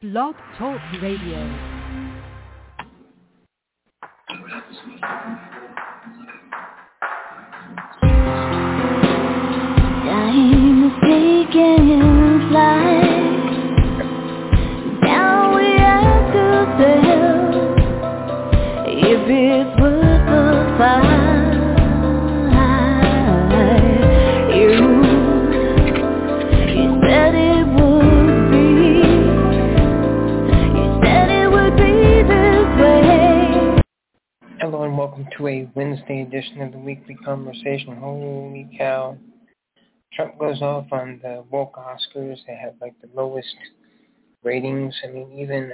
Blog Talk Radio. Time is taking flight. Now we have to tell if it's worth the fight. You said it would be. You said it would be this way. Hello and welcome to a Wednesday edition of the Weekly Conversation. Holy cow. Trump goes off on the woke Oscars. They have like the lowest ratings. I mean, even,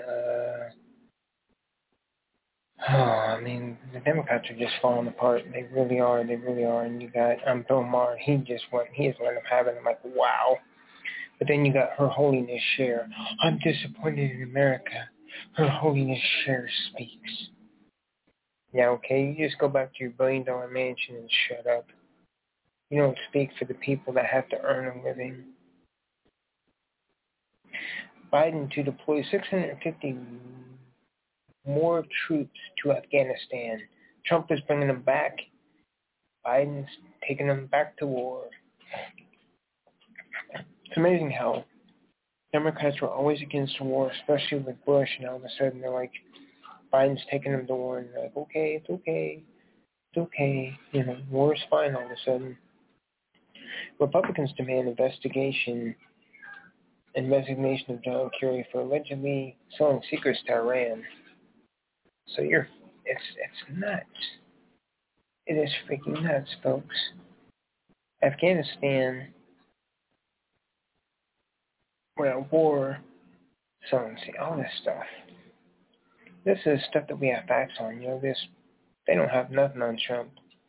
the Democrats are just falling apart. They really are. And you got Bill Maher. He just let them have it. I'm like, wow. But then you got Her Holiness Cher. I'm disappointed in America. Her Holiness Cher speaks. Yeah, okay, you just go back to your $1 billion mansion and shut up. You don't speak for the people that have to earn a living. Biden to deploy 650 more troops to Afghanistan. Trump is bringing them back. Biden's taking them back to war. It's amazing how Democrats were always against war, especially with Bush, and all of a sudden they're like, Biden's taking them to war, and they're like, okay, it's okay. You know, war's fine all of a sudden. Republicans demand investigation and resignation of John Kerry for allegedly selling secrets to Iran. So it's nuts. It is freaking nuts, folks. Afghanistan, we're at war, selling all this stuff. This is stuff that we have facts on. You know, they don't have nothing on Trump.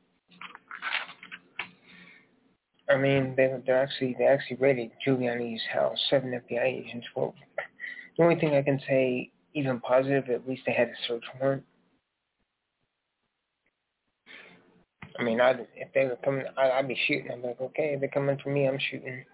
I mean, they actually raided Giuliani's house, 7 FBI agents. Well, the only thing I can say, even positive, at least they had a search warrant. I mean, if they were coming, I'd be shooting. I'm like, okay, they're coming for me, I'm shooting.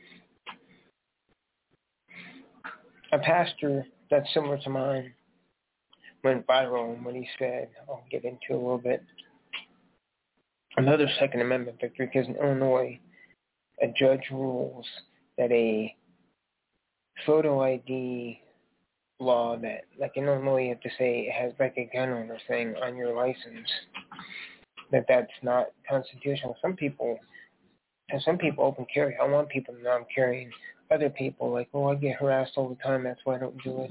A pastor that's similar to mine went viral in what he said. I'll get into a little bit. Another Second Amendment victory, because in Illinois, a judge rules that a photo ID law that, like in Illinois, you have to say it has like a gun owner thing on your license, that's not constitutional. Some people open carry. I want people to know I'm carrying. Other people like, oh, I get harassed all the time, that's why I don't do it.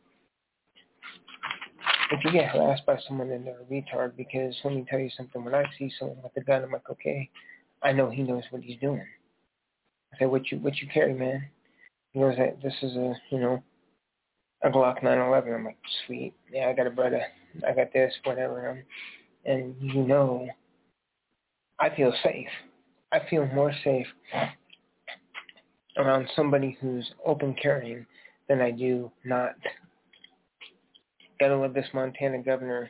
If you get harassed by someone, then they're a retard, because let me tell you something. When I see someone with a gun, I'm like, okay, I know he knows what he's doing. I say, what you carry, man? He goes, this is a Glock 911. I'm like, sweet. Yeah, I got a brother. I got this, whatever. And I feel safe. I feel more safe around somebody who's open carrying than I do not. Gotta love this Montana governor,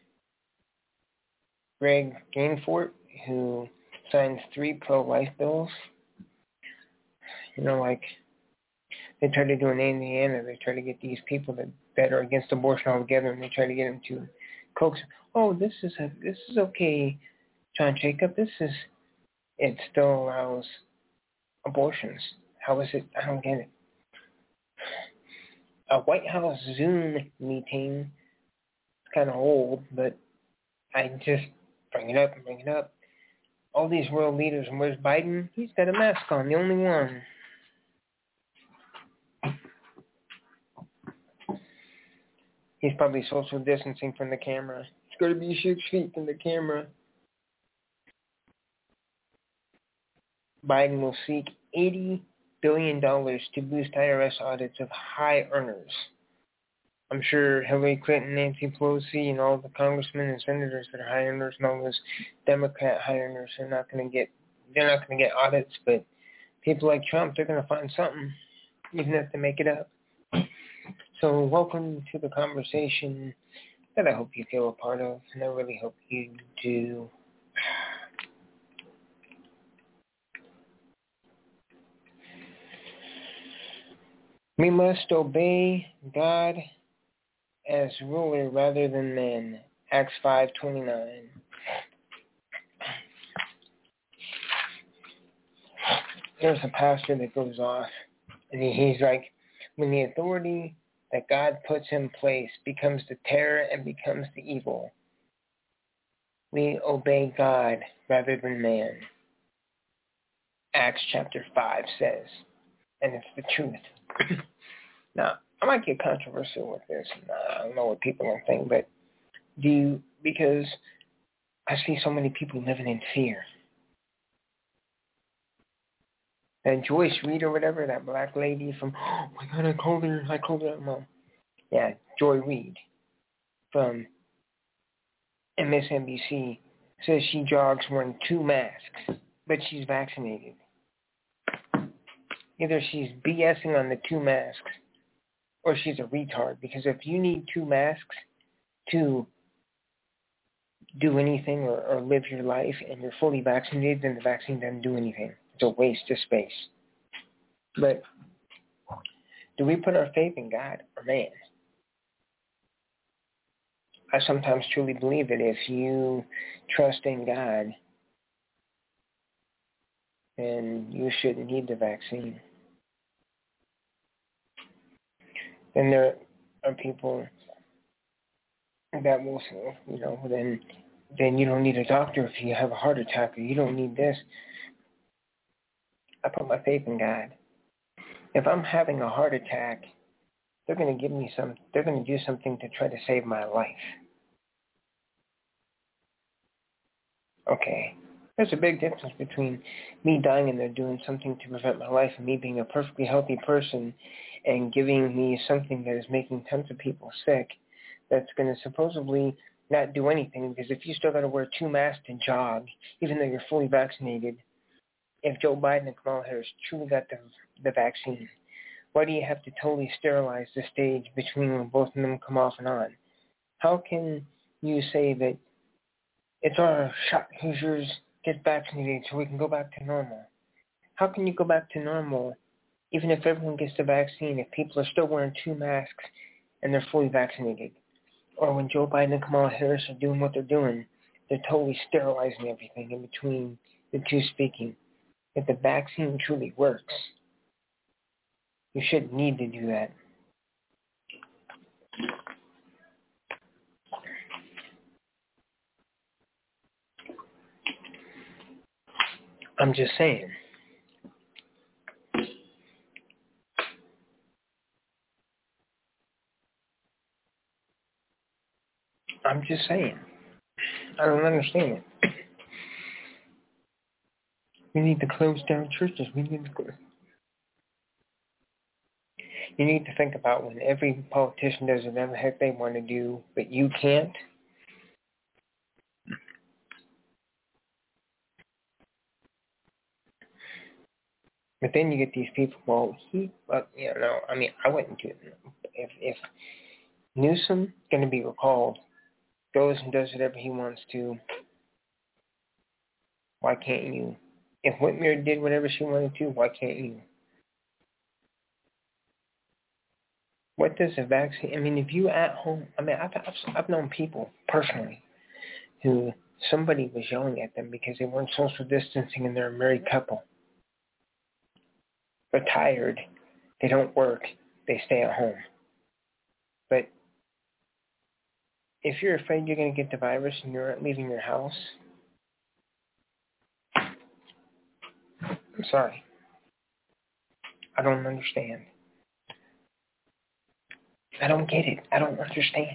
Greg Gainfort, who signed 3 pro-life bills. You know, like, they try to do in Indiana, they try to get these people that are against abortion altogether, and they try to get them to coax. Oh, this is okay, John Jacob. It still allows abortions. How is it? I don't get it. A White House Zoom meeting. It's kind of old, but I just bring it up. All these world leaders, and where's Biden? He's got a mask on, the only one. He's probably social distancing from the camera. It's going to be 6 feet from the camera. Biden will seek $80 billion to boost IRS audits of high earners. I'm sure Hillary Clinton, Nancy Pelosi, and all the congressmen and senators that are high earners and all those Democrat high earners are not going to get audits, but people like Trump, they're going to find something, even if they make it up. So welcome to the conversation that I hope you feel a part of, and I really hope you do. We must obey God as ruler rather than men. Acts 5:29. There's a pastor that goes off, and he's like, when the authority that God puts in place becomes the terror and becomes the evil, we obey God rather than man. Acts chapter 5 says, and it's the truth. Now, I might get controversial with this. I don't know what people don't think, but because I see so many people living in fear. And Joyce Reid or whatever, that black lady from, oh my God, I called her mom. Yeah, Joy Reid from MSNBC says she jogs wearing 2 masks, but she's vaccinated. Either she's BSing on the 2 masks or she's a retard, because if you need 2 masks to do anything or live your life and you're fully vaccinated, then the vaccine doesn't do anything. It's a waste of space. But do we put our faith in God or man? I sometimes truly believe that if you trust in God, then you shouldn't need the vaccine. And there are people that will say, then you don't need a doctor if you have a heart attack, or you don't need this. I put my faith in God. If I'm having a heart attack, they're going to they're going to do something to try to save my life. Okay. There's a big difference between me dying and they're doing something to prevent my life and me being a perfectly healthy person and giving me something that is making tons of people sick that's going to supposedly not do anything, because if you still got to wear 2 masks to jog, even though you're fully vaccinated, if Joe Biden and Kamala Harris truly got the vaccine, why do you have to totally sterilize the stage between when both of them come off and on? How can you say that it's our shot, Hoosiers, get vaccinated so we can go back to normal? How can you go back to normal even if everyone gets the vaccine, if people are still wearing 2 masks and they're fully vaccinated? Or when Joe Biden and Kamala Harris are doing what they're doing, they're totally sterilizing everything in between the two speaking. If the vaccine truly works, you shouldn't need to do that. I'm just saying. I don't understand it. We need to close down churches. You need to think about when every politician does whatever the heck they want to do, but you can't. But then you get these people, I wouldn't do it. If Newsom going to be recalled, goes and does whatever he wants to, why can't you? If Whitmer did whatever she wanted to, why can't you? What does a vaccine? If you at home, I've known people personally who somebody was yelling at them because they weren't social distancing and they're a married couple. They're tired. They don't work. They stay at home. But if you're afraid you're going to get the virus and you're not leaving your house, I'm sorry. I don't understand. I don't get it. I don't understand.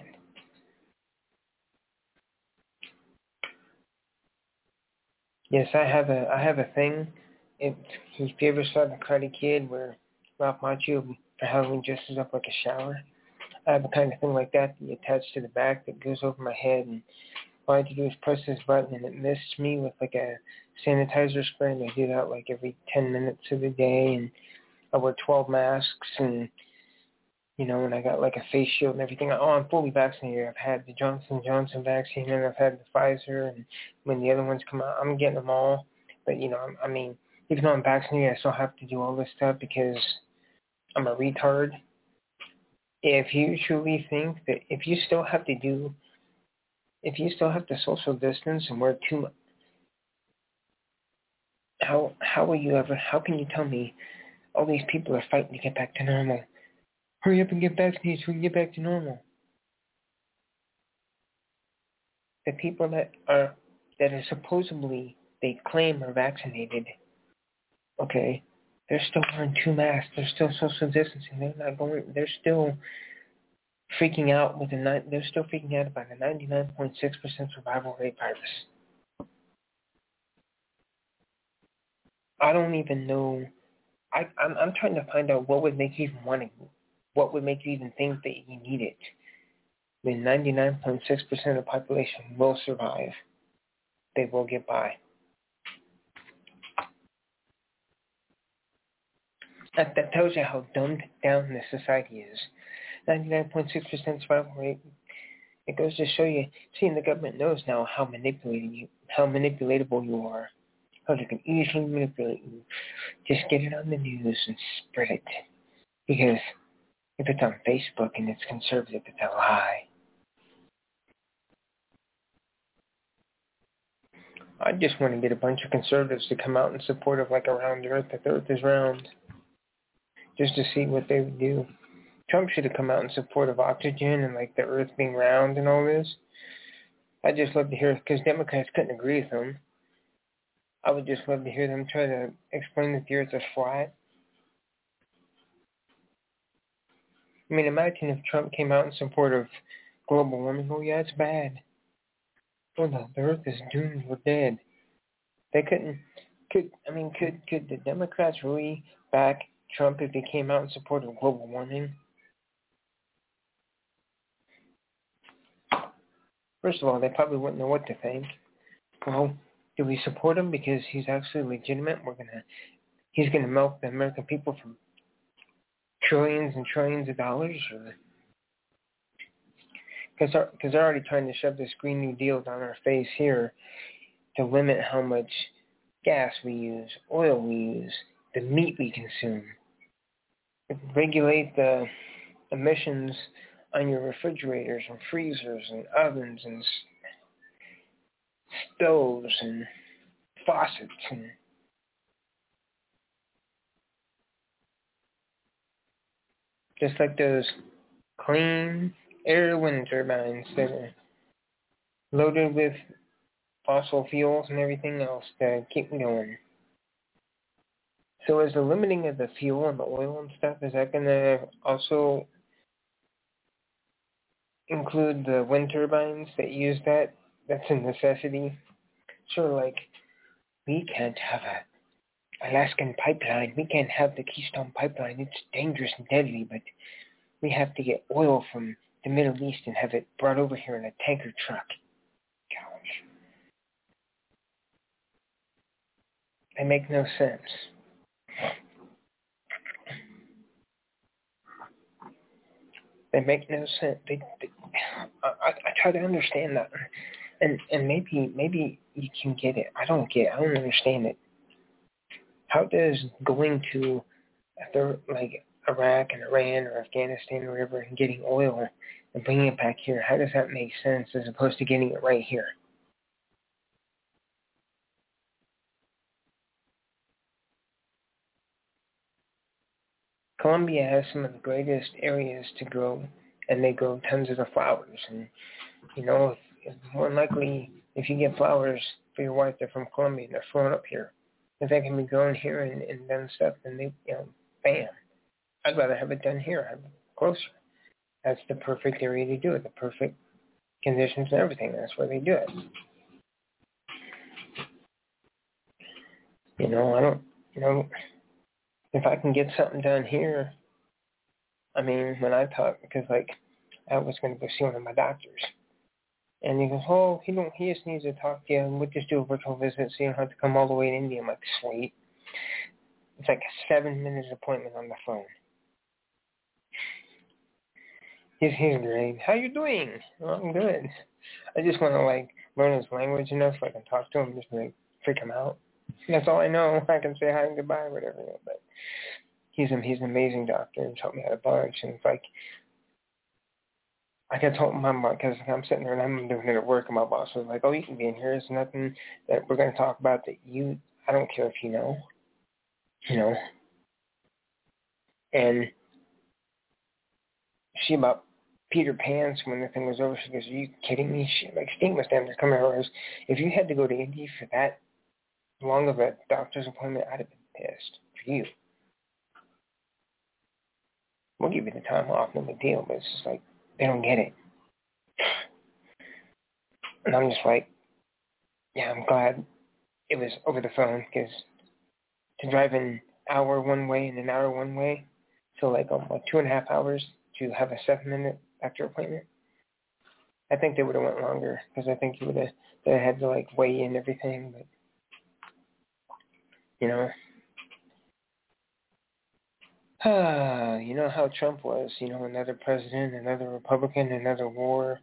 Yes, I have a thing. If you ever saw the Karate Kid where Ralph Macchio for Halloween dresses up like a shower, I have a kind of thing like that you attach to the back that goes over my head, and all I have to do is press this button and it mists me with like a sanitizer spray, and I do that like every 10 minutes of the day, and I wear 12 masks, and and I got like a face shield and everything. I'm fully vaccinated. I've had the Johnson & Johnson vaccine, and I've had the Pfizer, and when the other ones come out, I'm getting them all. But, even though I'm vaccinated, I still have to do all this stuff because I'm a retard. If you truly think that if you still have to social distance and wear two, how can you tell me all these people are fighting to get back to normal? Hurry up and get vaccinated so we can get back to normal. The people that are supposedly, they claim are vaccinated, okay, they're still wearing 2 masks. They're still social distancing. They're still freaking out they're still freaking out about a 99.6% survival rate virus. I don't even know. I'm trying to find out what would make you even want it. What would make you even think that you need it? I mean, 99.6% of the population will survive. They will get by. That tells you how dumbed down this society is. 99.6% survival rate. It goes to show you. See, the government knows now how manipulatable you are. How they can easily manipulate you. Just get it on the news and spread it. Because if it's on Facebook and it's conservative, it's a lie. I just want to get a bunch of conservatives to come out in support of like a round earth, that the earth is round. Just to see what they would do. Trump should have come out in support of oxygen and like the earth being round and all this. I'd just love to hear, because Democrats couldn't agree with him. I would just love to hear them try to explain that the earth is flat. I mean, imagine if Trump came out in support of global warming. Oh yeah, it's bad. Oh no, the earth is doomed. We're dead. They couldn't. Could the Democrats really back Trump if he came out in support of global warming? First of all, they probably wouldn't know what to think. Well, do we support him because he's actually legitimate? He's gonna milk the American people for trillions and trillions of dollars, or because they're already trying to shove this Green New Deal down our face here to limit how much gas we use, oil we use, the meat we consume. Regulate the emissions on your refrigerators and freezers and ovens and stoves and faucets and just like those clean air wind turbines that are loaded with fossil fuels and everything else to keep going. So is the limiting of the fuel and the oil and stuff, is that going to also include the wind turbines that use that? That's a necessity. Sure, like, we can't have a Alaskan pipeline. We can't have the Keystone Pipeline. It's dangerous and deadly, but we have to get oil from the Middle East and have it brought over here in a tanker truck. Gosh. They make no sense. They make no sense. I try to understand that, and maybe you can get it. I don't understand it. How does going to like Iraq and Iran or Afghanistan or wherever and getting oil and bringing it back here, how does that make sense as opposed to getting it right here? Colombia has some of the greatest areas to grow, and they grow tons of the flowers. And, if more than likely, if you get flowers for your wife, they're from Colombia, and they're flown up here. If they can be grown here and done stuff, then they, bam. I'd rather have it done here, have it closer. That's the perfect area to do it, the perfect conditions and everything. That's where they do it. If I can get something done here, I mean, when I talk, because I was going to go see one of my doctors, and he goes, oh, he just needs to talk to you, and we'll just do a virtual visit so you don't have to come all the way to India. I'm like, sweet. It's like a 7-minute appointment on the phone. He's great. How you doing? Oh, I'm good. I just want to learn his language enough so I can talk to him, just freak him out. That's all I know. I can say hi and goodbye or whatever. But he's an amazing doctor and taught me how to bunch. And it's like I told my mom, because I'm sitting there and I'm doing it at work, and my boss was like, "Oh, you can be in here. There's nothing that we're going to talk about that I don't care if you know." And she about Peter Pan's when the thing was over. She goes, "Are you kidding me?" Sting was down there coming over. If you had to go to Indy for that long of a doctor's appointment, I'd have been pissed for you. We'll give you the time off, no big deal. But it's just like they don't get it. And I'm just like, yeah, I'm glad it was over the phone, because to drive an hour one way and an hour one way, so like 2.5 hours to have a 7-minute doctor appointment, I think they would have went longer, because I think they had to like weigh in everything. But you know how Trump was, another president, another Republican, another war.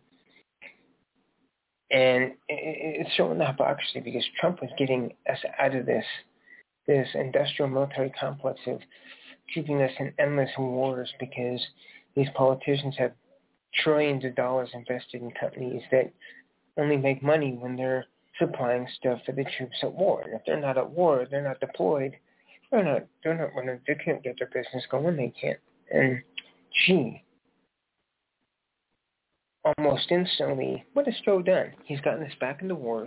And it's showing the hypocrisy, because Trump was getting us out of this industrial military complex of keeping us in endless wars, because these politicians have trillions of dollars invested in companies that only make money when they're supplying stuff for the troops at war. And if they're not at war, they're not deployed, they're not running, they can't get their business going, they can't. And almost instantly, what has Joe done? He's gotten us back into wars.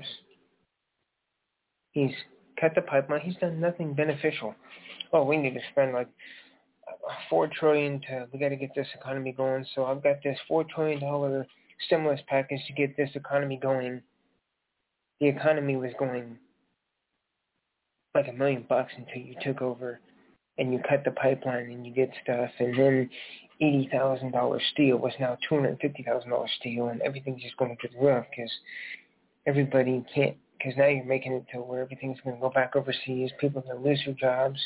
He's cut the pipeline. He's done nothing beneficial. Oh, we need to spend like $4 trillion we got to get this economy going. So I've got this $4 trillion stimulus package to get this economy going. The economy was going like $1 million until you took over and you cut the pipeline and you did stuff, and then $80,000 steel was now $250,000 steel, and everything's just going to the roof because everybody can't, because now you're making it to where everything's going to go back overseas, people are going to lose their jobs.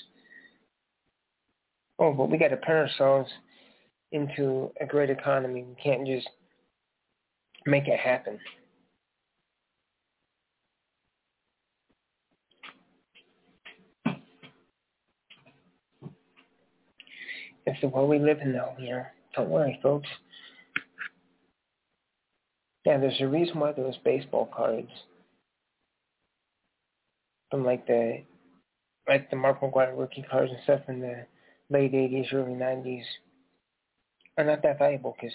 Oh, but we got to put ourselves into a great economy. We can't just make it happen. It's the world we live in, though, Don't worry, folks. Yeah, there's a reason why those baseball cards from like the Mark McGwire rookie cards and stuff in the late 80s, early 90s are not that valuable, because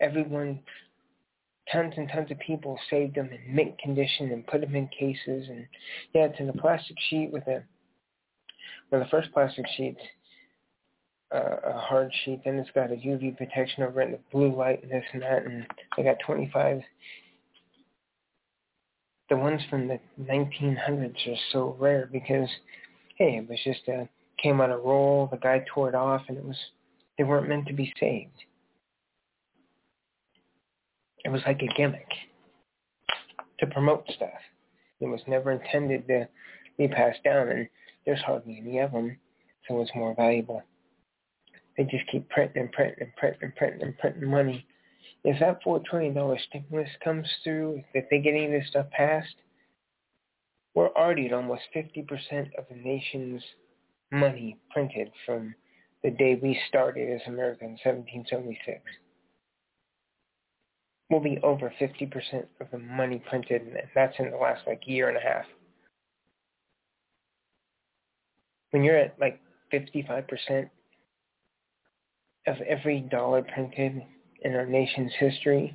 tons and tons of people saved them in mint condition and put them in cases. And yeah, it's in a plastic sheet with the first plastic sheet's a hard sheet, then it's got a UV protection over it and the blue light and this and that, and they got 25. The ones from the 1900s are so rare because, hey, it was just came on a roll, the guy tore it off, and they weren't meant to be saved. It was like a gimmick to promote stuff. It was never intended to be passed down, and there's hardly any of them, so it's more valuable. They just keep printing money. If that $4 trillion stimulus comes through, if they get any of this stuff passed, we're already at almost 50% of the nation's money printed from the day we started as America in 1776. We'll be over 50% of the money printed, and that's in the last year and a half. When you're at 55% of every dollar printed in our nation's history.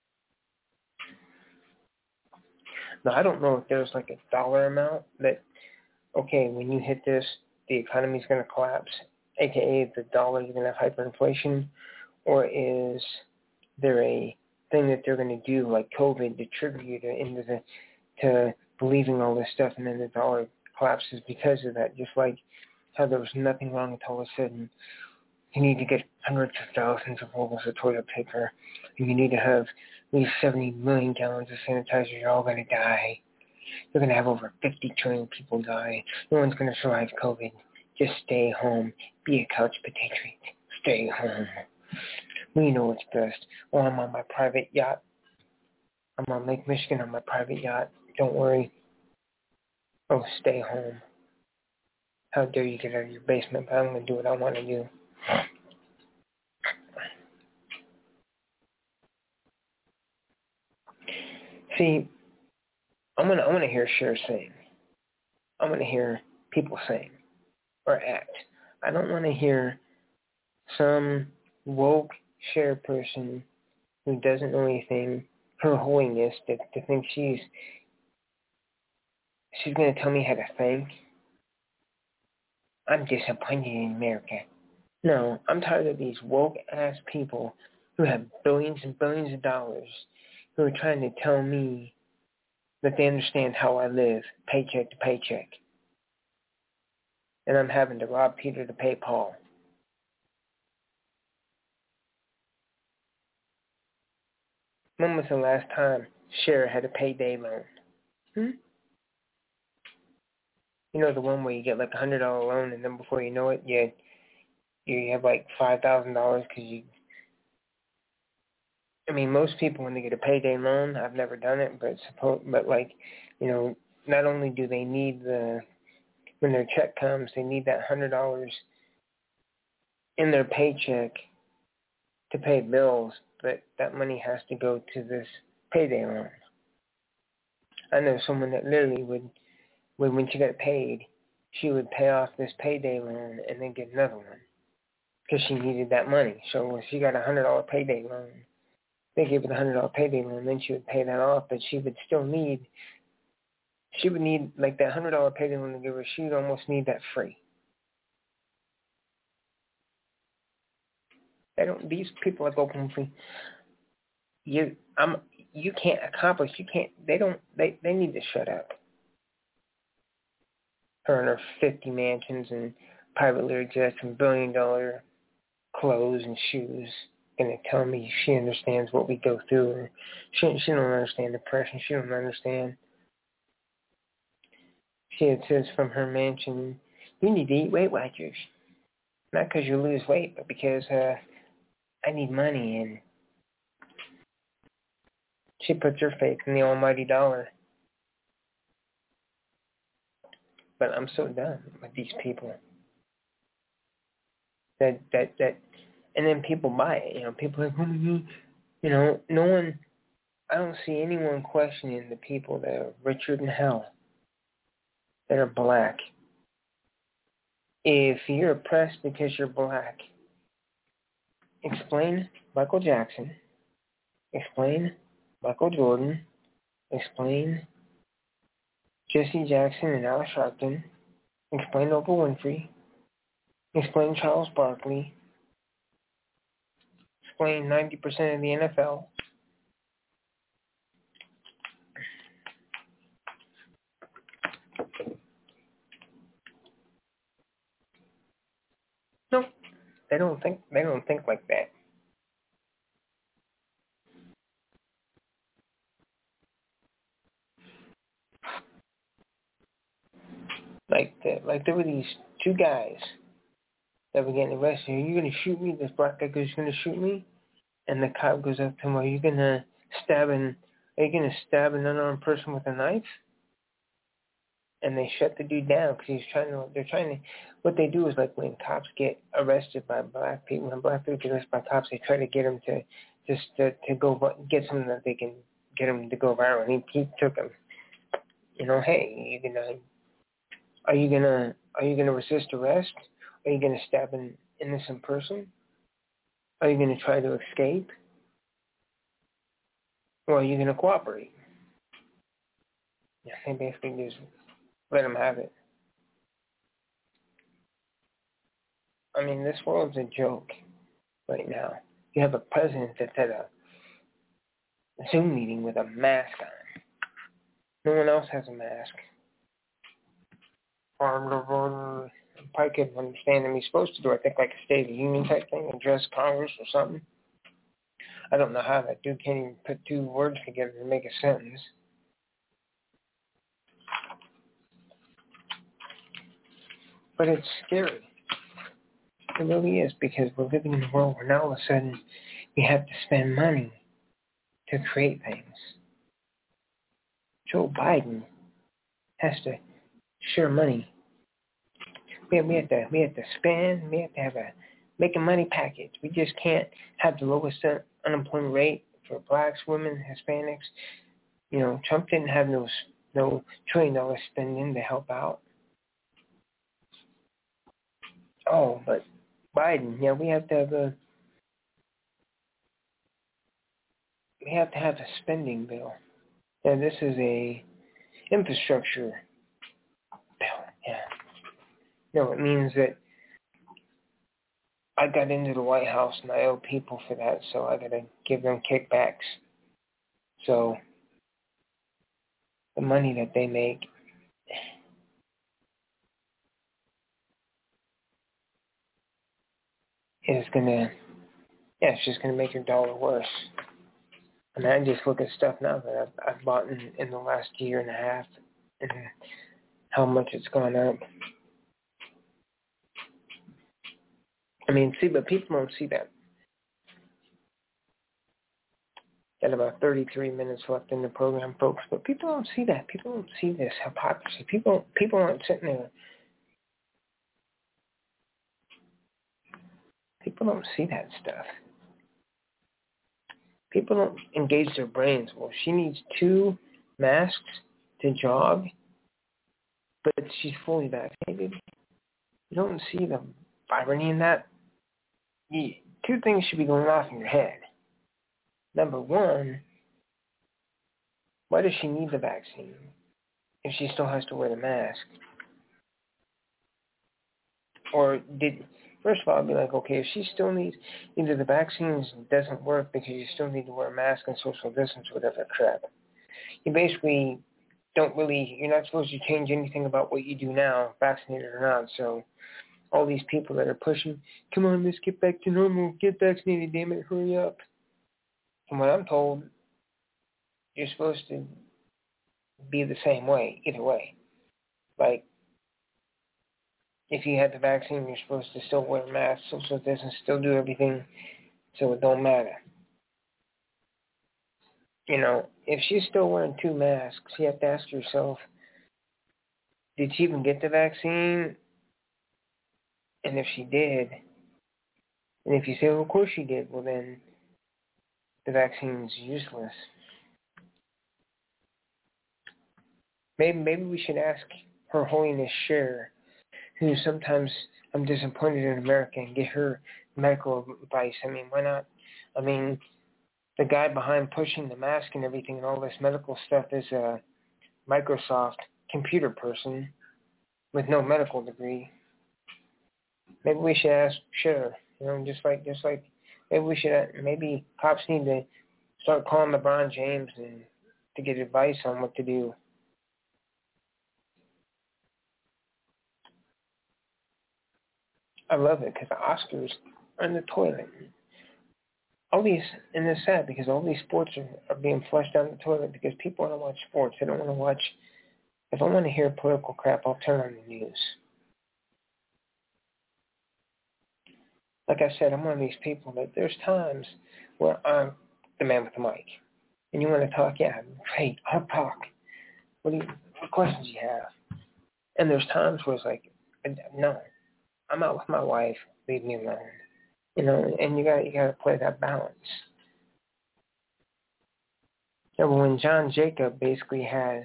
Now, I don't know if there's a dollar amount that, okay, when you hit this, the economy's going to collapse, aka the dollar, you're going to have hyperinflation, or is there a thing that they're going to do like COVID to trigger you to believing all this stuff, and then the dollar collapses because of that, just like how there was nothing wrong until all of a sudden you need to get hundreds of thousands of rolls of toilet paper, and you need to have at least 70 million gallons of sanitizer. You're all going to die. You're going to have over 50 trillion people die. No one's going to survive COVID. Just stay home. Be a couch potato. Stay home. We know what's best. Oh, I'm on my private yacht. I'm on Lake Michigan on my private yacht. Don't worry. Oh, stay home. How dare you get out of your basement, but I'm going to do what I want to do. See, I want to hear Cher sing. I want to hear people sing or act. I don't want to hear some woke Cher person who doesn't know anything, Her Holiness, to think she's going to tell me how to think. I'm disappointed in America. No, I'm tired of these woke-ass people who have billions and billions of dollars who are trying to tell me that they understand how I live, paycheck to paycheck. And I'm having to rob Peter to pay Paul. When was the last time Cher had a payday loan? You know, the one where you get like $100 loan, and then before you know it, you have like $5,000 because you. I mean, most people when they get a payday loan, I've never done it, but like, you know, not only do they need when their check comes, they need that $100 in their paycheck to pay bills, but that money has to go to this payday loan. I know someone that literally would when she got paid, she would pay off this payday loan and then get another one because she needed that money. So when she got a $100 payday loan, they gave her the $100 payday loan, then she would pay that off, but she would need like that $100 payday loan to give her. She would almost need that free. These people are open free. You can't accomplish. They need to shut up. Her and her 50 mansions and private Lear jets and billion-dollar clothes and shoes gonna tell me she understands what we go through. Or she don't understand depression. She don't understand. She says from her mansion, you need to eat Weight Watchers. Not because you lose weight, but because I need money. And she puts her faith in the almighty dollar. But I'm so done with these people. That and then people buy it. You know, people are like, oh my God. You know, no one. I don't see anyone questioning the people that are richer than hell, that are black. If you're oppressed because you're black, explain Michael Jackson. Explain Michael Jordan. Explain Jesse Jackson and Al Sharpton. Explain Oprah Winfrey. Explain Charles Barkley. Explain 90% of the NFL. No, they don't think like that. Like there were these two guys that were getting arrested. Are you gonna shoot me? This black guy goes, "You're gonna shoot me?" And the cop goes up to him, Are you gonna stab an unarmed person with a knife? And they shut the dude down because what they do is like when cops get arrested by black people, when black people get arrested by cops, they try to get them to go get something that they can get them to go viral. And he took him. You know, hey, are you gonna resist arrest? Are you gonna stab an innocent person? Are you gonna try to escape? Or are you gonna cooperate? Yeah, they basically just let them have it. I mean, this world's a joke right now. You have a president that's at a Zoom meeting with a mask on. No one else has a mask. I probably couldn't understand him. He's supposed to do, I think, like a State of the Union type thing, address Congress or something. I don't know how that dude can't even put two words together to make a sentence. But it's scary. It really is, because we're living in a world where now all of a sudden we have to spend money to create things. Joe Biden has to share money We have to spend. We have to have a make a money package. We just can't have the lowest unemployment rate for blacks, women, Hispanics. You know, Trump didn't have no $1 trillion spending to help out. Oh, but Biden, yeah, we have to have a spending bill. And this is a infrastructure bill. Yeah. No, it means that I got into the White House and I owe people for that, so I got to give them kickbacks. So the money that they make is gonna, it's just gonna make your dollar worse. I mean, I just look at stuff now that I've bought in the last year and a half, and how much it's gone up. I mean, but people don't see that. Got about 33 minutes left in the program, folks, but people don't see that. People don't see this hypocrisy. People aren't sitting there. People don't see that stuff. People don't engage their brains. Well, she needs 2 masks to jog, but she's fully vaccinated. You don't see the irony in that. 2 things should be going off in your head. Number one, why does she need the vaccine if she still has to wear the mask? Or first of all, I'd be like, okay, if she still needs, either the vaccine doesn't work because you still need to wear a mask and social distance, whatever crap. You basically you're not supposed to change anything about what you do now, vaccinated or not. So all these people that are pushing, come on, let's get back to normal, get vaccinated, damn it, hurry up. From what I'm told, you're supposed to be the same way, either way. Like, if you had the vaccine, you're supposed to still wear a mask, social distance, still do everything, so it don't matter. You know, if she's still wearing 2 masks, you have to ask yourself, did she even get the vaccine? And if she did, and if you say, well, of course she did, well then the vaccine's useless. Maybe we should ask Her Holiness Cher, who sometimes I'm disappointed in America, and get her medical advice. I mean, why not? I mean, the guy behind pushing the mask and everything and all this medical stuff is a Microsoft computer person with no medical degree. Maybe we should ask Cher, you know, just like maybe cops need to start calling LeBron James and to get advice on what to do. I love it because the Oscars are in the toilet. All these, and it's sad because all these sports are being flushed down the toilet because people want to watch sports. They don't want to watch. If I want to hear political crap, I'll turn on the news. Like I said, I'm one of these people that there's times where I'm the man with the mic. And you want to talk? Yeah, great, I'll talk. What questions do you have? And there's times where it's like, no, I'm out with my wife, leave me alone. You know, and you gotta play that balance. Yeah, but when John Jacob basically has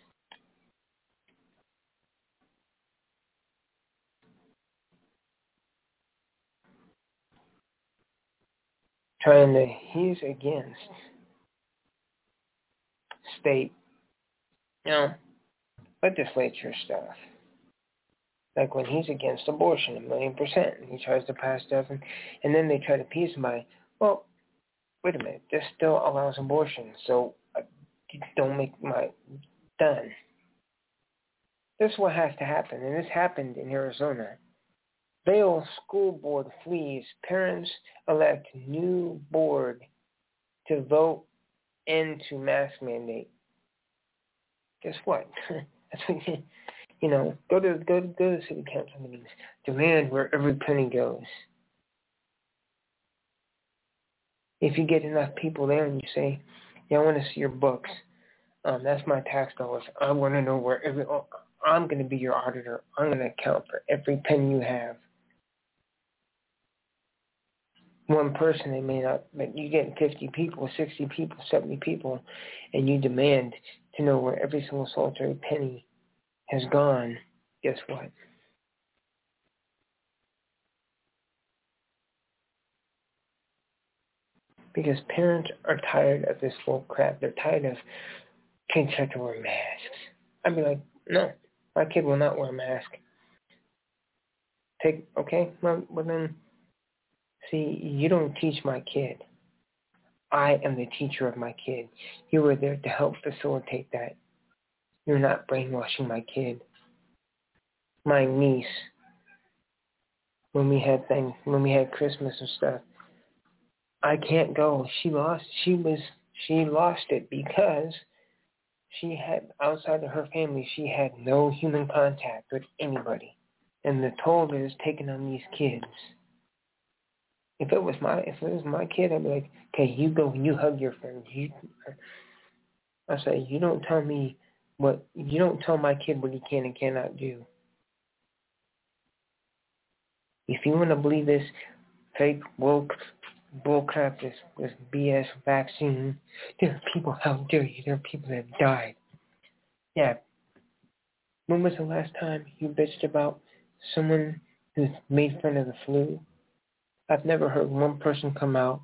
he's against state, you know, legislature stuff. Like when he's against abortion 1,000,000%, and he tries to pass stuff, and then they try to appease him by, well, wait a minute, this still allows abortion, so don't make my done. This is what has to happen, and this happened in Arizona. Vail School Board flees. Parents elect new board to vote into mask mandate. Guess what? That's what you know. Go to the city council meetings. Demand where every penny goes. If you get enough people there and you say, "Yeah, I want to see your books. That's my tax dollars. I want to know where I'm going to be your auditor. I'm going to account for every penny you have. One person, they may not, but you get 50 people, 60 people, 70 people, and you demand to know where every single solitary penny has gone. Guess what? Because parents are tired of this bull crap. They're tired of kids have to wear masks. I'd be like, no, my kid will not wear a mask. Well then, see, you don't teach my kid. I am the teacher of my kid. You were there to help facilitate that. You're not brainwashing my kid. My niece, when we had Christmas and stuff, I can't go. She lost it because she had, outside of her family, she had no human contact with anybody. And the toll is taken on these kids. If it was my kid, I'd be like, okay, you go and you hug your friend. I say, you don't tell my kid what he can and cannot do. If you want to believe this fake woke bullcrap, this BS vaccine, there are people, how dare you, there are people that have died. Yeah. When was the last time you bitched about someone who made fun of the flu? I've never heard one person come out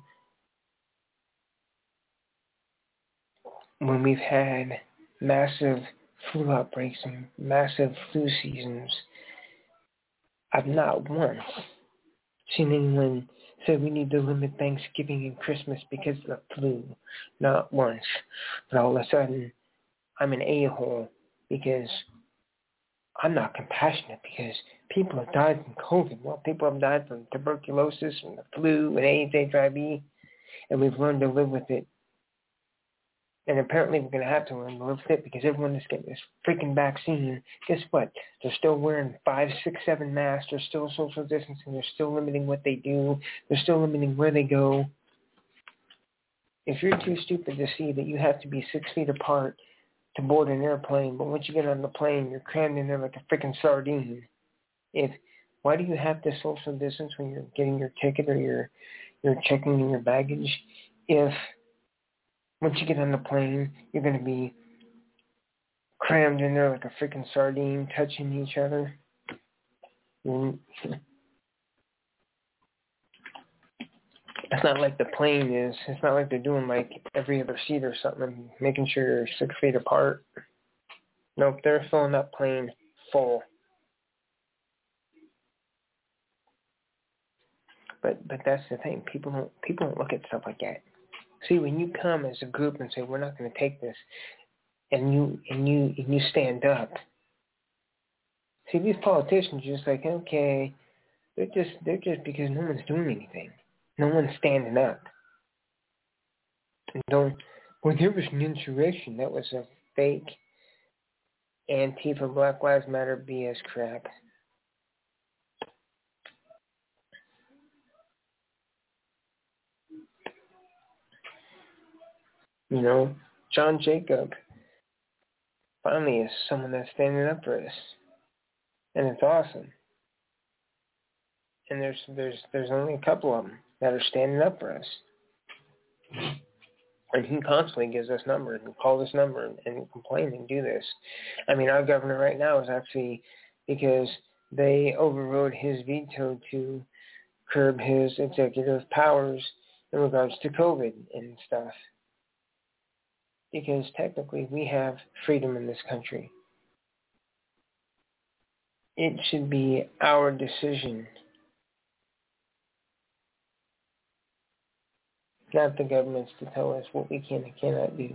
when we've had massive flu outbreaks and massive flu seasons. I've not once seen anyone say we need to limit Thanksgiving and Christmas because of the flu. Not once. But all of a sudden, I'm an a-hole because I'm not compassionate, because people have died from COVID. Well, people have died from tuberculosis, from the flu, and AIDS, HIV, and we've learned to live with it. And apparently we're going to have to learn to live with it because everyone is getting this freaking vaccine. Guess what? They're still wearing 5, 6, 7 masks. They're still social distancing. They're still limiting what they do. They're still limiting where they go. If you're too stupid to see that you have to be 6 feet apart to board an airplane, but once you get on the plane, you're crammed in there like a freaking sardine. Why do you have to social distance when you're getting your ticket or you're checking in your baggage? If once you get on the plane, you're going to be crammed in there like a freaking sardine, touching each other. It's not like the plane is. It's not like they're doing like every other seat or something, making sure you're 6 feet apart. Nope, they're filling that plane full. But that's the thing. People don't look at stuff like that. See, when you come as a group and say we're not going to take this, and you stand up. See, these politicians are just like, okay, they're just because no one's doing anything. No one's standing up. And there was an insurrection. That was a fake Antifa Black Lives Matter BS crap. You know, John Jacob finally is someone that's standing up for us. And it's awesome. And there's only a couple of them that are standing up for us. And he constantly gives us numbers and call this number and complain and do this. I mean, our governor right now is actually, because they overrode his veto to curb his executive powers in regards to COVID and stuff. Because technically we have freedom in this country. It should be our decision, not the government's, to tell us what we can and cannot do.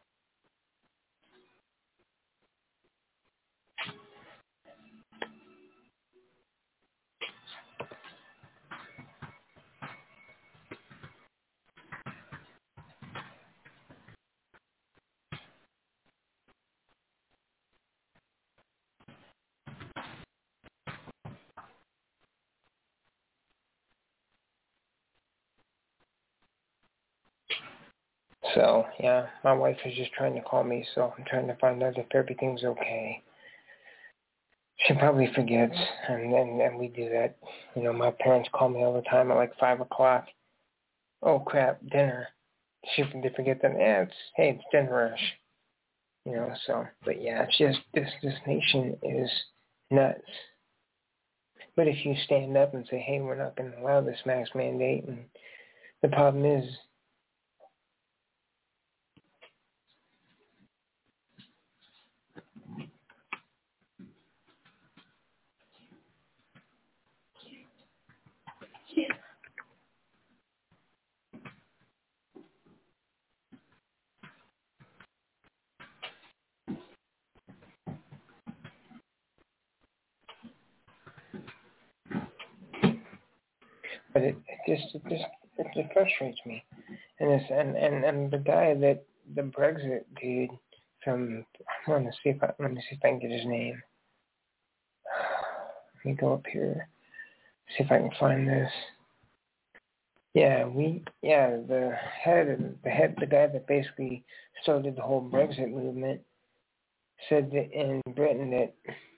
So, yeah, my wife is just trying to call me, so I'm trying to find out if everything's okay. She probably forgets, and we do that. You know, my parents call me all the time at like 5 o'clock. Oh crap, dinner. They forget that. It's dinner-ish. You know, so, but yeah, it's just this nation is nuts. But if you stand up and say, hey, we're not going to allow this mask mandate, and the problem is, but it frustrates me. And the guy the Brexit dude from, let me see if I can get his name. Let me go up here, see if I can find this. The guy that basically started the whole Brexit movement said that in Britain that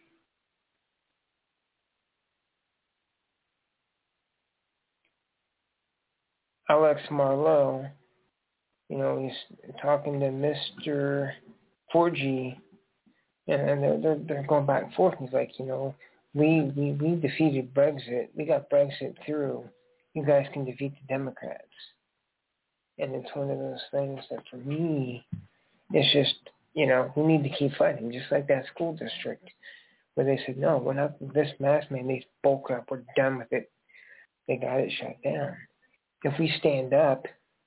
Alex Marlowe, you know, he's talking to Mr. 4G, and they're going back and forth. He's like, you know, we defeated Brexit. We got Brexit through. You guys can defeat the Democrats. And it's one of those things that for me, it's just, you know, we need to keep fighting, just like that school district where they said, no, we're not, this mask mandate's bulk up. We're done with it. They got it shut down. If we stand up,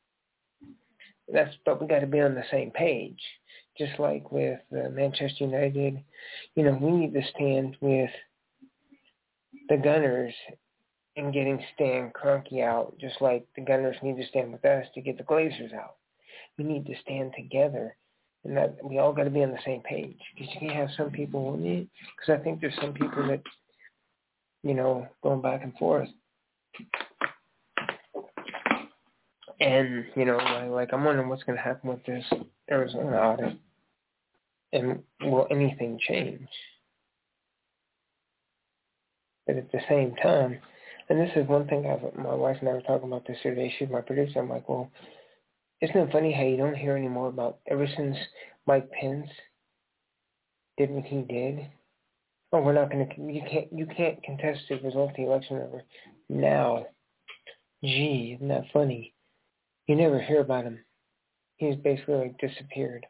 but we got to be on the same page. Just like with Manchester United, you know, we need to stand with the Gunners in getting Stan Kroenke out, just like the Gunners need to stand with us to get the Glazers out. We need to stand together, and that we all got to be on the same page. Because you can't have some people, because I think there's some people that, you know, going back and forth. And, you know, like I'm wondering what's going to happen with this Arizona audit. And will anything change? But at the same time, and this is one thing my wife and I were talking about this today. She's my producer. I'm like, well, isn't it funny how you don't hear any more about, ever since Mike Pence did what he did? Oh, we're not going to, you can't contest the result of the election over now. Gee, isn't that funny? You never hear about him. He's basically like disappeared.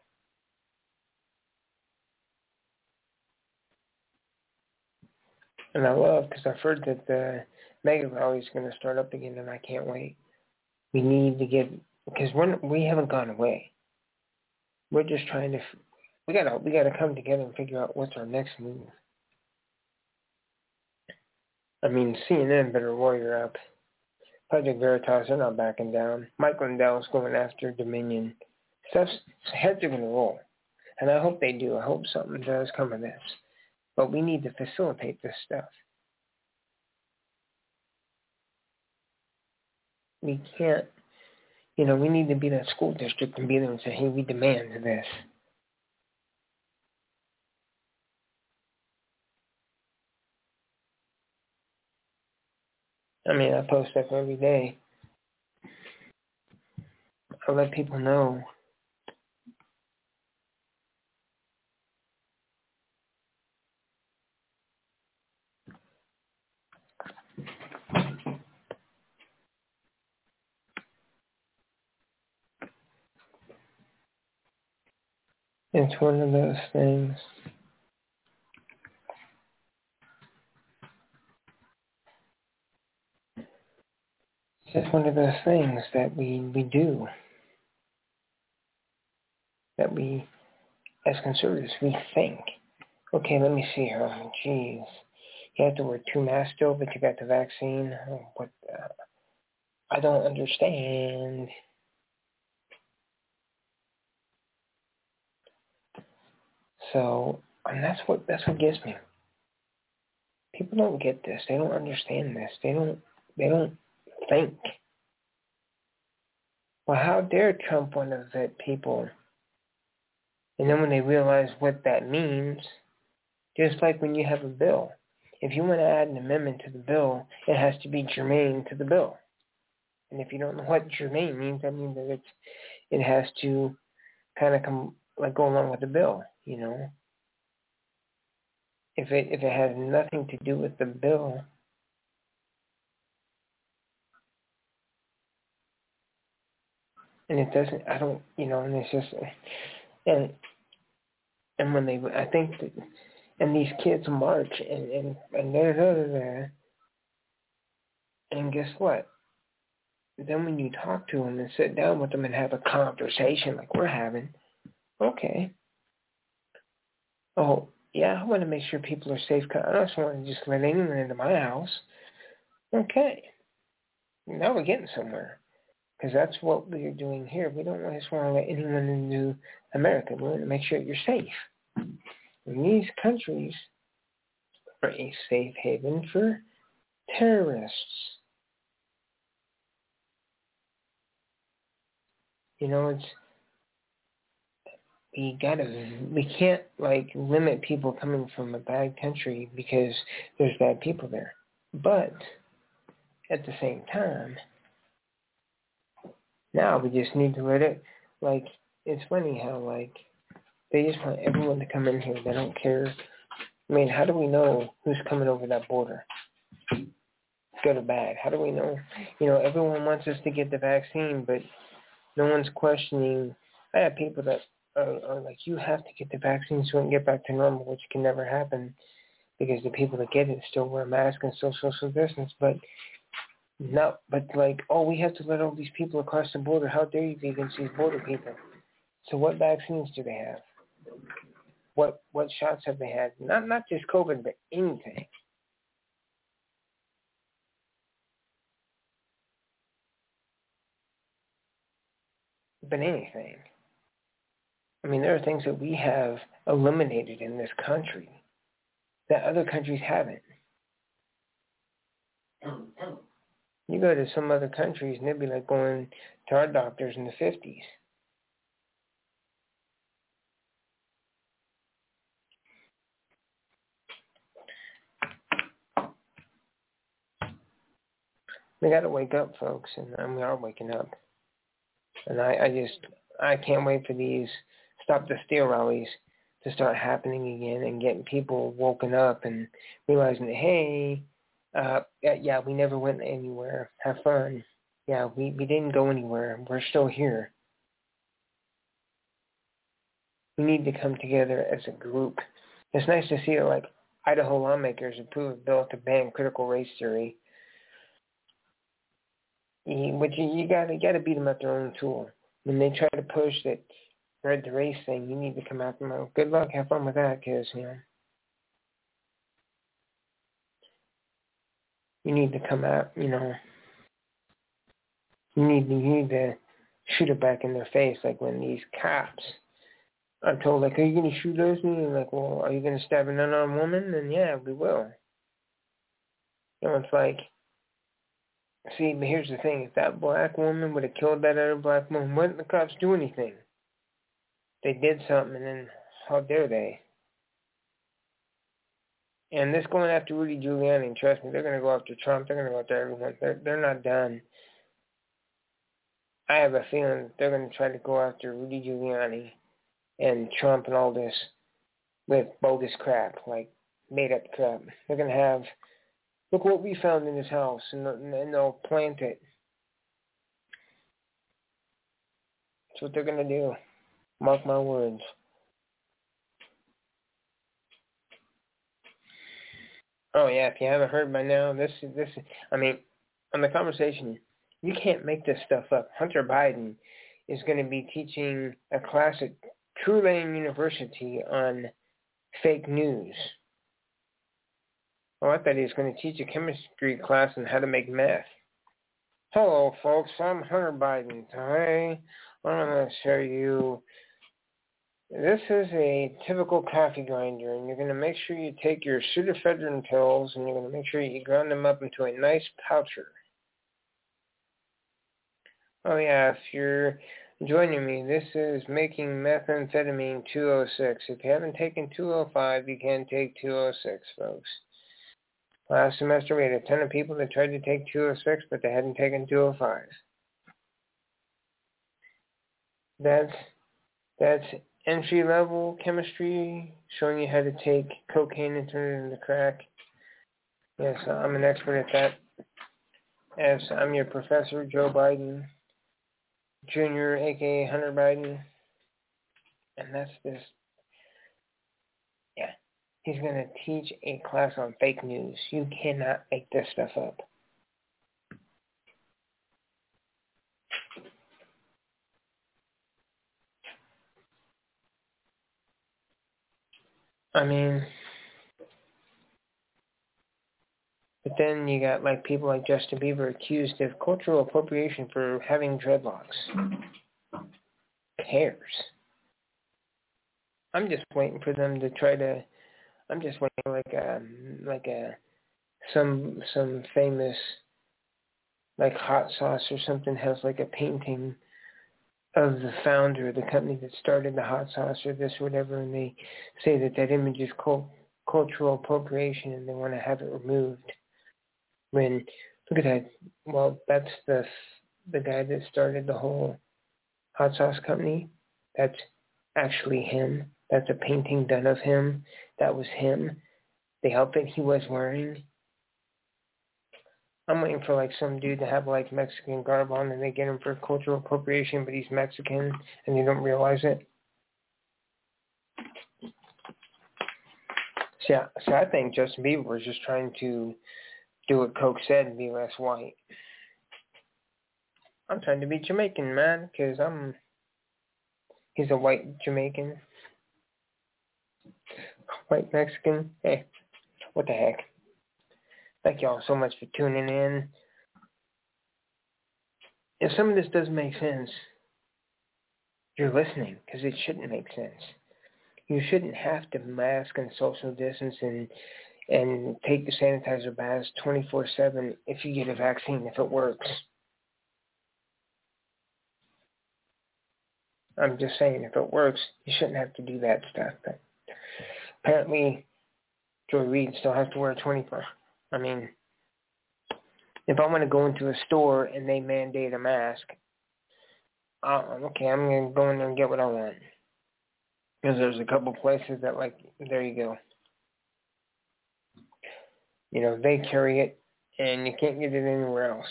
And I love, because I've heard that the mega rally is going to start up again, and I can't wait. We need to get, because we haven't gone away. We're just trying to, we gotta come together and figure out what's our next move. I mean, CNN better warrior up. Project Veritas, they're not backing down. Mike Lindell's going after Dominion. Heads are going to roll. And I hope they do. I hope something does come of this. But we need to facilitate this stuff. We can't, you know, we need to be that school district and be there and say, hey, we demand this. I mean, I post up every day. I let people know. It's one of those things. It's just one of those things that we do. That we, as conservatives, we think. Okay, let me see here. Oh, geez. You have to wear 2 masks still, but you got the vaccine. Oh, what the? I don't understand. So, and that's what gets me. People don't get this. They don't understand this. They don't think. Well, how dare Trump want to vet people? And then when they realize what that means, Just like when you have a bill. If you want to add an amendment to the bill, it has to be germane to the bill. And if you don't know what germane means, that means that it has to kind of go along with the bill, you know. If it has nothing to do with the bill, and it doesn't, I don't, you know, and it's just, and when I think that, and these kids march and they're, and guess what? Then when you talk to them and sit down with them and have a conversation like we're having, okay. Oh, yeah, I want to make sure people are safe. I don't want to just let anyone into my house. Okay. Now we're getting somewhere. Because that's what we're doing here. We don't just want to let anyone into America. We want to make sure you're safe. And these countries are a safe haven for terrorists. You know, we can't limit people coming from a bad country because there's bad people there. But at the same time, now we just need to let it, it's funny how, they just want everyone to come in here. They don't care. I mean, how do we know who's coming over that border? Good or bad? How do we know? You know, everyone wants us to get the vaccine, but no one's questioning. I have people that are like, you have to get the vaccine so we can get back to normal, which can never happen because the people that get it still wear masks and still social distance. But no, we have to let all these people across the border. How dare you be against these border people? So what vaccines do they have? What shots have they had? Not just COVID, but anything. But anything. I mean, there are things that we have eliminated in this country that other countries haven't. You go to some other countries and they'd be like going to our doctors in the 50s. We got to wake up, folks, and we are waking up. And I can't wait for these Stop the Steal rallies to start happening again and getting people woken up and realizing that, hey, yeah, we never went anywhere. Have fun. Yeah, we didn't go anywhere. We're still here. We need to come together as a group. It's nice to see that, Idaho lawmakers approve a bill to ban critical race theory. But you gotta beat them at their own tool. When they try to push that red the race thing, you need to come out and good luck, have fun with that, because you need to come out. You need to shoot it back in their face, like when these cops are told, are you gonna shoot us? And they're like, well, are you gonna stab an unarmed woman? And yeah, we will. It's see, but here's the thing. If that black woman would have killed that other black woman, wouldn't the cops do anything? They did something, and then how dare they? And this going after Rudy Giuliani, and trust me, they're going to go after Trump. They're going to go after everyone. They're not done. I have a feeling they're going to try to go after Rudy Giuliani and Trump and all this with bogus crap, made-up crap. They're going to have, look what we found in his house, and they'll plant it. That's what they're going to do. Mark my words. Oh, yeah, if you haven't heard by now, this is, I mean, on the conversation, you can't make this stuff up. Hunter Biden is going to be teaching a class at Tulane University on fake news. Oh, I thought he was going to teach a chemistry class on how to make meth. Hello, folks. I'm Hunter Biden. Today, I'm going to show you. This is a typical coffee grinder, and you're going to make sure you take your pseudoephedrine pills, and you're going to make sure you ground them up into a nice powder. Oh, yeah, if you're joining me. This is Making Methamphetamine 206. If you haven't taken 205, you can take 206, folks. Last semester, we had a ton of people that tried to take 206, but they hadn't taken 205. That's entry-level chemistry, showing you how to take cocaine and turn it into crack. Yes, I'm an expert at that. Yes, I'm your professor, Joe Biden, Jr., a.k.a. Hunter Biden. And that's this. Yeah. He's going to teach a class on fake news. You cannot make this stuff up. I mean, but then you got like people like Justin Bieber accused of cultural appropriation for having dreadlocks. Who cares? I'm just waiting for them to try to. I'm just waiting like some famous like hot sauce or something has like a painting of the founder of the company that started the hot sauce or this or whatever, and they say that image is cultural appropriation and they want to have it removed. When, look at that, well, that's the guy that started the whole hot sauce company. That's actually him. That's a painting done of him. That was him. The outfit he was wearing. I'm waiting for like some dude to have like Mexican garb on and they get him for cultural appropriation, but he's Mexican and they don't realize it. So I think Justin Bieber was just trying to do what Coke said and be less white. I'm trying to be Jamaican, man, because he's a white Jamaican. White Mexican. Hey, what the heck. Thank y'all so much for tuning in. If some of this doesn't make sense, you're listening, because it shouldn't make sense. You shouldn't have to mask and social distance and take the sanitizer baths 24/7 if you get a vaccine, if it works. I'm just saying, if it works, you shouldn't have to do that stuff. But apparently, Joy Reid still has to wear a 24. I mean, if I want to go into a store and they mandate a mask, okay, I'm going to go in there and get what I want. Because there's a couple places that, like, there you go. You know, they carry it, and you can't get it anywhere else.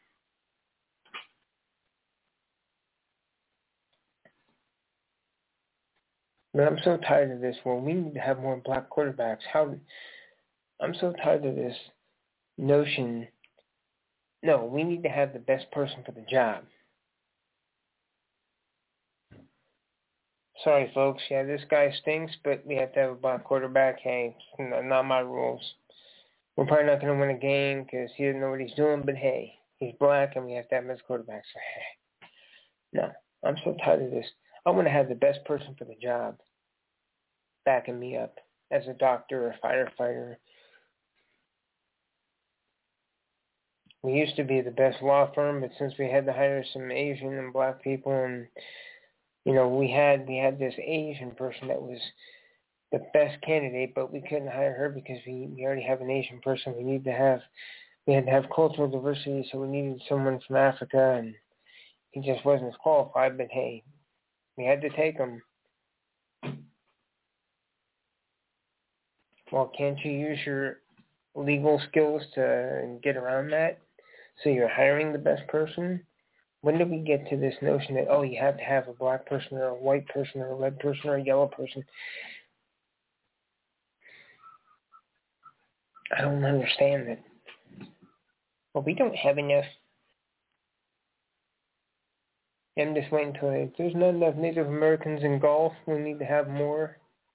But I'm so tired of this. Well, we need to have more black quarterbacks. I'm so tired of this notion. No, we need to have the best person for the job. Sorry, folks. Yeah, this guy stinks, but we have to have a black quarterback. Hey, not my rules. We're probably not going to win a game because he doesn't know what he's doing, but hey, he's black and we have to have him as quarterback. So, hey. No, I'm so tired of this. I want to have the best person for the job backing me up as a doctor or firefighter. We used to be the best law firm, but since we had to hire some Asian and black people, and you know, we had this Asian person that was the best candidate, but we couldn't hire her because we already have an Asian person. We had to have cultural diversity, so we needed someone from Africa, and he just wasn't as qualified. But hey, we had to take him. Well, can't you use your legal skills to get around that? So you're hiring the best person? When did we get to this notion that, oh, you have to have a black person or a white person or a red person or a yellow person? I don't understand it. Well, we don't have enough. I'm just waiting until there's not enough Native Americans in golf. We need to have more.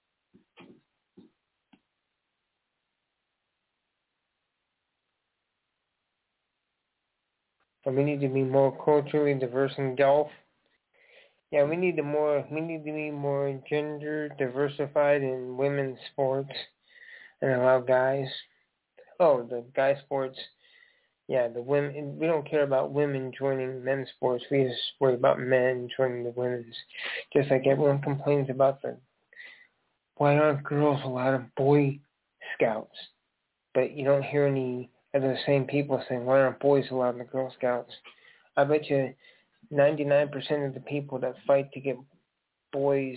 And we need to be more culturally diverse in golf. Yeah, we need to be more gender diversified in women's sports and allow guys. Oh, the guy sports. Yeah, the women. We don't care about women joining men's sports. We just worry about men joining the women's. Just like everyone complains about why aren't girls allowed in Boy Scouts? But you don't hear any of the same people saying, why aren't boys allowed in the Girl Scouts? I bet you 99% of the people that fight to get boys,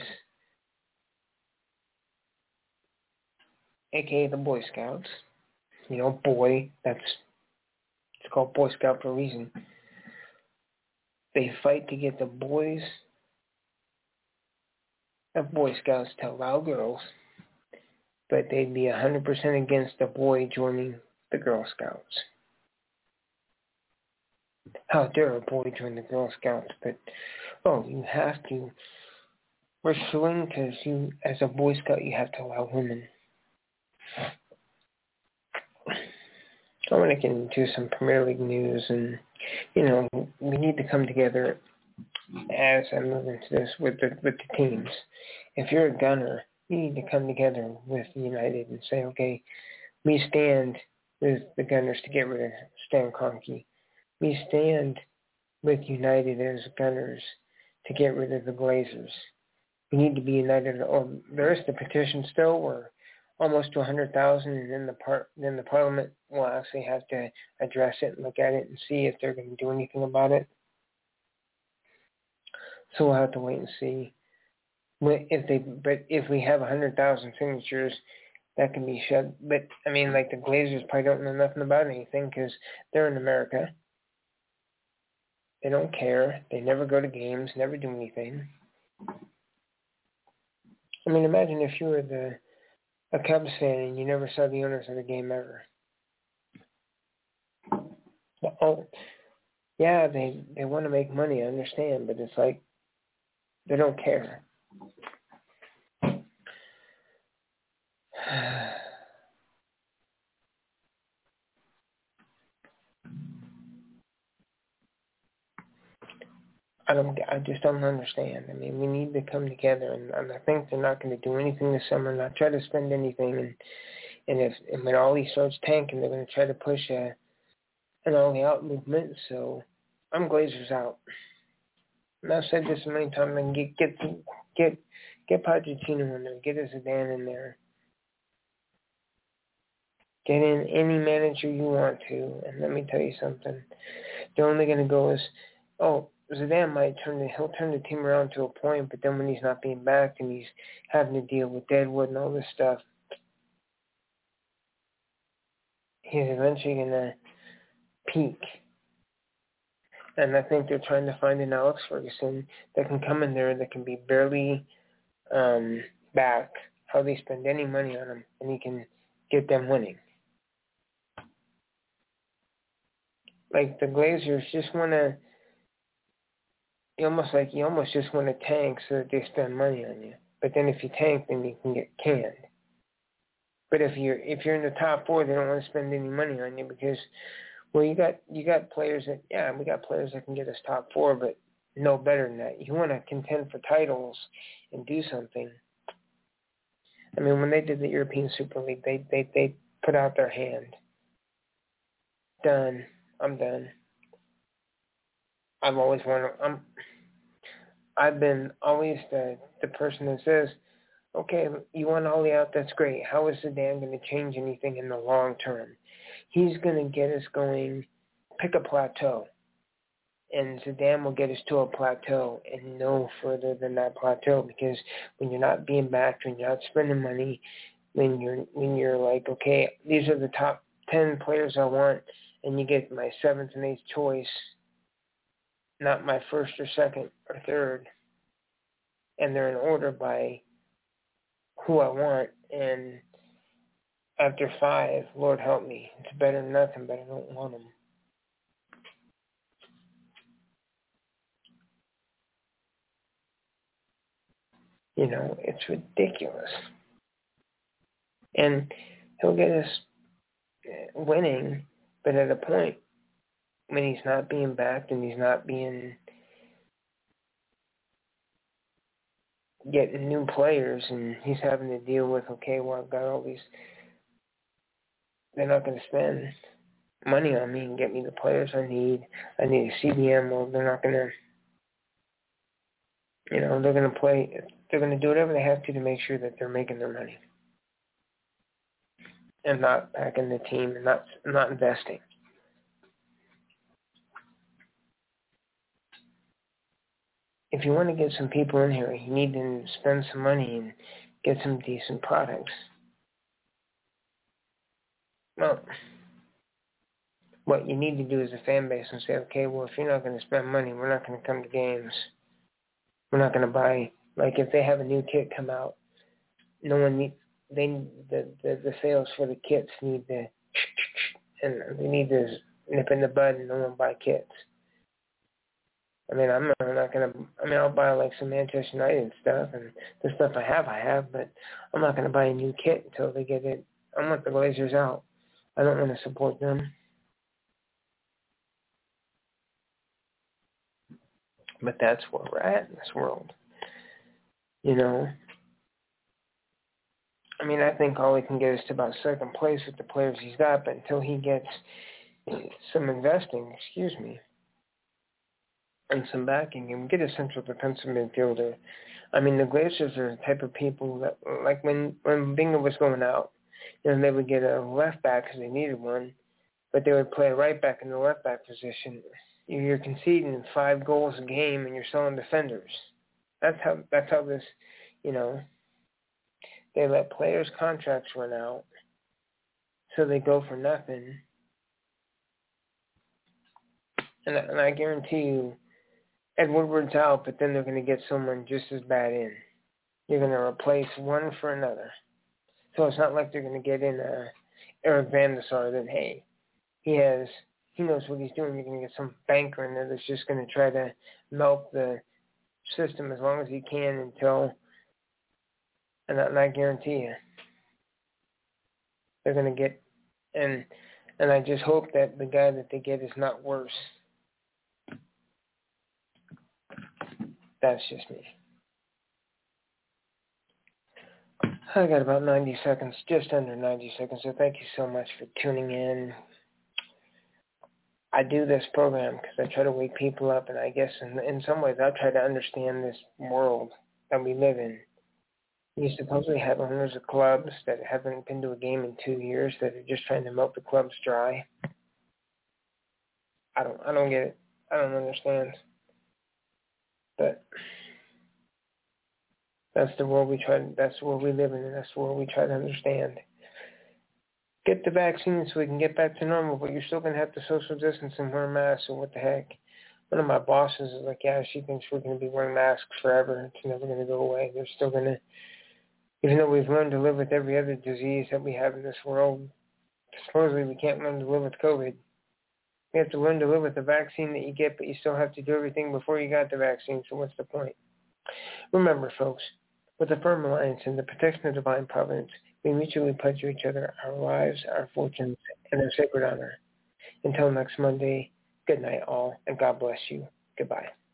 aka the Boy Scouts, boy, it's called Boy Scout for a reason. They fight to get the boys of Boy Scouts to allow girls, but they'd be 100% against a boy joining the Girl Scouts. How dare a boy join the Girl Scouts? But, you have to. We're suing because as a Boy Scout, you have to allow women. I want to get into some Premier League news, and, we need to come together as I move into this with the teams. If you're a Gunner, you need to come together with United and say, okay, we stand with the Gunners to get rid of Stan Kroenke. We stand with United as Gunners to get rid of the Glazers. We need to be united. There is the petition still. We're almost to 100,000, and then the Parliament will actually have to address it and look at it and see if they're going to do anything about it. So we'll have to wait and see. But if we have 100,000 signatures, that can be shut. But the Glazers probably don't know nothing about anything because they're in America. They don't care. They never go to games, never do anything. Imagine if you were a Cubs fan and you never saw the owners of the game ever. Oh, yeah, they want to make money, I understand, but it's like they don't care. I just don't understand. We need to come together, and I think they're not going to do anything this summer, not try to spend anything, and when Ollie starts tanking, they're going to try to push an Ollie out movement. So I'm Glazers out. And I've said this a million times. And get Pochettino in there, get a Zidane in there, get in any manager you want to. And let me tell you something. They're only going to go as Zidane he'll turn the team around to a point, but then when he's not being backed and he's having to deal with Deadwood and all this stuff, he's eventually going to peak. And I think they're trying to find an Alex Ferguson that can come in there that can be barely back, hardly spend any money on him, and he can get them winning. Like the Glazers just want to, you almost just want to tank so that they spend money on you. But then if you tank, then you can get canned. But if you're in the top four, they don't want to spend any money on you because, you got players we got players that can get us top four, but no better than that. You want to contend for titles and do something. When they did the European Super League, they put out their hand. Done. I'm done. I've been always the person that says, okay, you want Ollie out, that's great. How is Zidane going to change anything in the long term? He's going to get us going, pick a plateau. And Zidane will get us to a plateau and no further than that plateau, because when you're not being backed, when you're not spending money, when you're like, okay, these are the top 10 players I want, and you get my 7th and 8th choice, not my 1st or 2nd or 3rd, and they're in order by who I want, and after 5, Lord help me, it's better than nothing, but I don't want them. It's ridiculous. And he'll get us winning, but at a point when he's not being backed and he's not getting new players, and he's having to deal with, okay, well, I've got all these, they're not going to spend. money on me and get me the players I need. I need a CDM. Well, they're not going to, they're going to play. They're going to do whatever they have to make sure that they're making their money and not backing the team and not investing. If you want to get some people in here, you need to spend some money and get some decent products. Well, what you need to do as a fan base and say, okay, well, if you're not going to spend money, we're not going to come to games. We're not going to buy. Like if they have a new kit come out, no one need. The sales for the kits need to, and they need to nip in the bud, and no one buy kits. I mean, I'm not going to, I'll buy like some Manchester United stuff, and the stuff I have, but I'm not going to buy a new kit until they get it. I want the Glazers out. I don't want to support them. But that's where we're at in this world. I think all he can get is to about second place with the players he's got, but until he gets some investing, and some backing, and get a central defensive midfielder. The Glazers are the type of people that, like when Bingham was going out, they would get a left back because they needed one, but they would play a right back in the left back position. You're conceding 5 goals a game, and you're selling defenders. That's how this, they let players' contracts run out, so they go for nothing. And I guarantee you, Ed Woodward's out, but then they're going to get someone just as bad in. You're going to replace one for another. So it's not like they're going to get in Eric Van der Sar. Then, hey, he knows what he's doing. You're going to get some banker in there that's just going to try to melt the system as long as he can until, and I guarantee you, they're going to get, and I just hope that the guy that they get is not worse. That's just me. I got about 90 seconds, just under 90 seconds, so thank you so much for tuning in. I do this program because I try to wake people up, and I guess in some ways I try to understand this world that we live in. You supposedly have owners of clubs that haven't been to a game in 2 years that are just trying to milk the clubs dry. I don't get it. I don't understand. But that's the world that's the world we live in, and that's the world we try to understand. Get the vaccine so we can get back to normal, but you're still going to have to social distance and wear masks, so what the heck? One of my bosses is like, yeah, she thinks we're going to be wearing masks forever. It's never going to go away. They're still going to, even though we've learned to live with every other disease that we have in this world, supposedly we can't learn to live with COVID. You have to learn to live with the vaccine that you get, but you still have to do everything before you got the vaccine, so what's the point? Remember, folks, with a firm alliance and the protection of divine providence, we mutually pledge to each other our lives, our fortunes, and our sacred honor. Until next Monday, good night all, and God bless you. Goodbye.